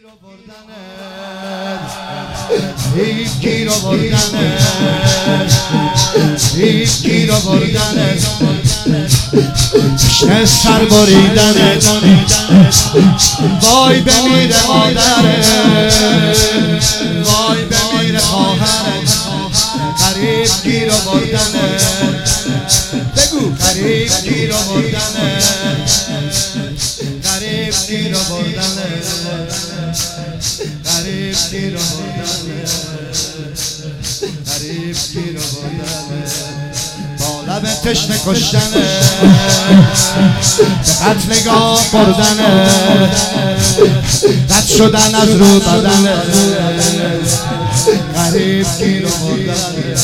گیر آوردنت گیر آوردنت تشنه سر بریدنت وای بمیره مادرت وای بمیره خواهرت غریب گیر آوردنت بگو غریب گیر آوردنت غریب گیر آوردنت غریب گیر آوردنت غریب گیر آوردنت با لب تشنه کشتنت به قتلگاه بردنت رد شدن از رو بدنت غریب گیر آوردنت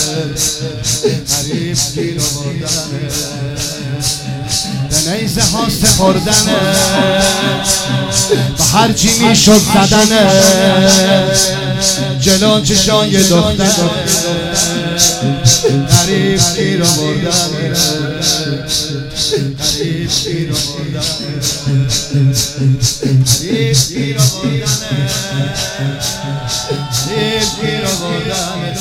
غریب گیر آوردنت به نیزه ها سپردنت به هر چی میشد زدنت جلو چشای دخترت غریب گیر آوردنت غریب گیر آوردنت غریب گیر آوردنت غریب گیر آوردنت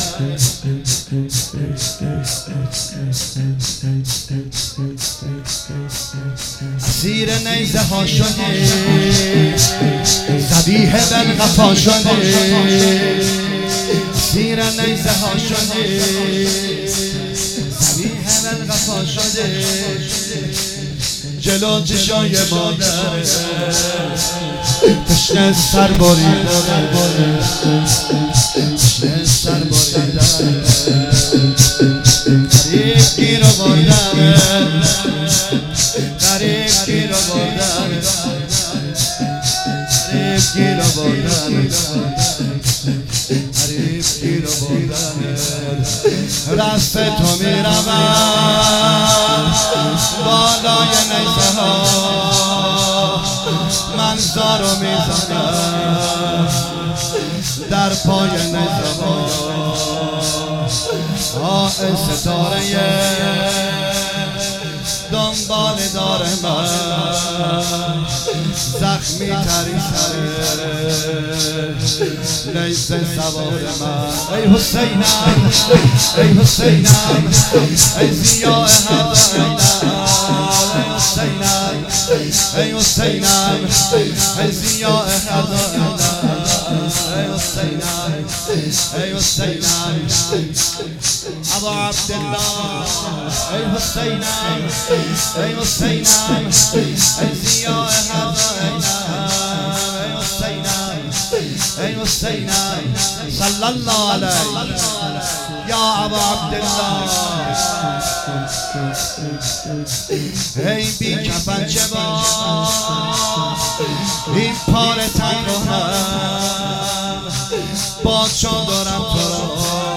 اسیر نیزه ها شدی ذبیح بالقفا شدی اسیر نیزه ها شدی ذبیح بالقفا شدی جلو چشای مادرت تشنه سر بریدنت تشنه سر بریدنت غریب گیر آوردنت غریب گیر آوردنت غریب گیر آوردنت غریب گیر آوردنت رست تو میروم بالای نیزه ها من زارو میزنم در پای نیزه ها ستاره دنبال دار من زخمی تری سر نیزه سوار من ای حسینم ای حسینم ای ضیاء هر ای حسینم ای حسینم ای ضیاء هر ای حسینم ای حسینم ابا عبدالله ای حسینم ای حسینم ای ضیاء هر ای حسینم ای حسینم صلی الله علیه یا ابا عبدالله ای بی کفن چه با این پار تن رو هم با چون دارم تو را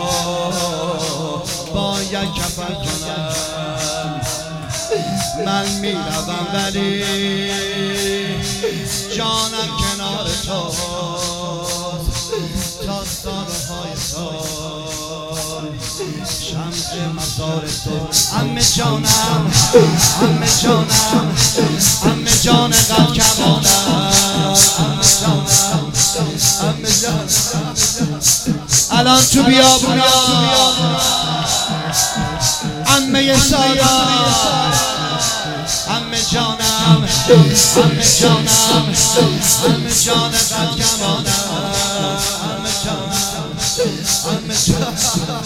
با یک کفن کنم من میروم ولی جانم کنار تو تا سالهای سال شمع مزار تو عمه جانم عمه جانم عمه جان قد کمانم عمه جانم عمه جانم الان تو بیابونا عمه سارا عمه جانم عمه جانم عمه جان قد کمانم عمه جانم عمه جانم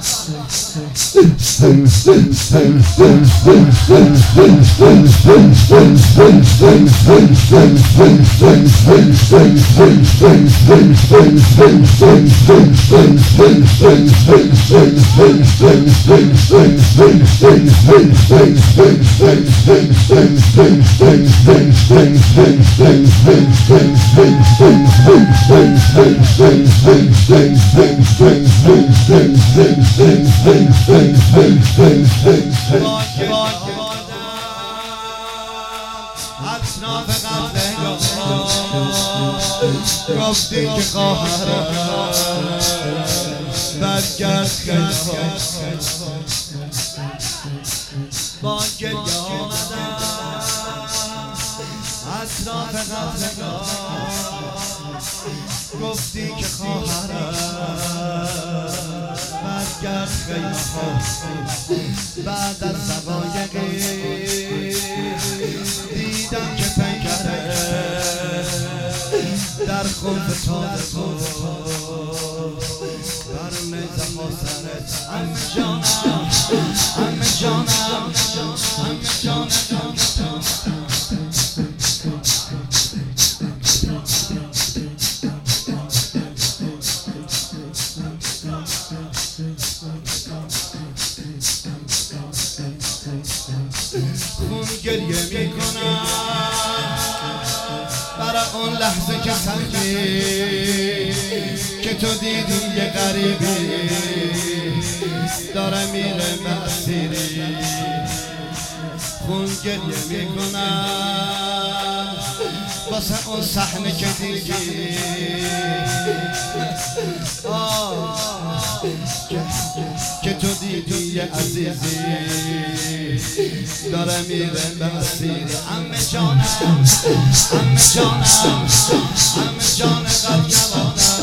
گفتی که خواهرم برگرد خیلی با گریه آمدم اطراف قدردان گفتی که خواهرم برگرد خیمه ها بعد از دقایقی دیدم که پیکره در خوف تازه بود بر نیزه ها سرت عمه جانم عمه جانم عمه جانم خون گریه میکنم برای اون لحظه که سنگی که تو دیدی یه غریبی داره میره مسیری خون گریه میکنم واسه اون صحنه که دیدی که تو دیدی یه عزیزی داره میره به مسیری عمه جانم عمه جانم عمه جان قلب جوانم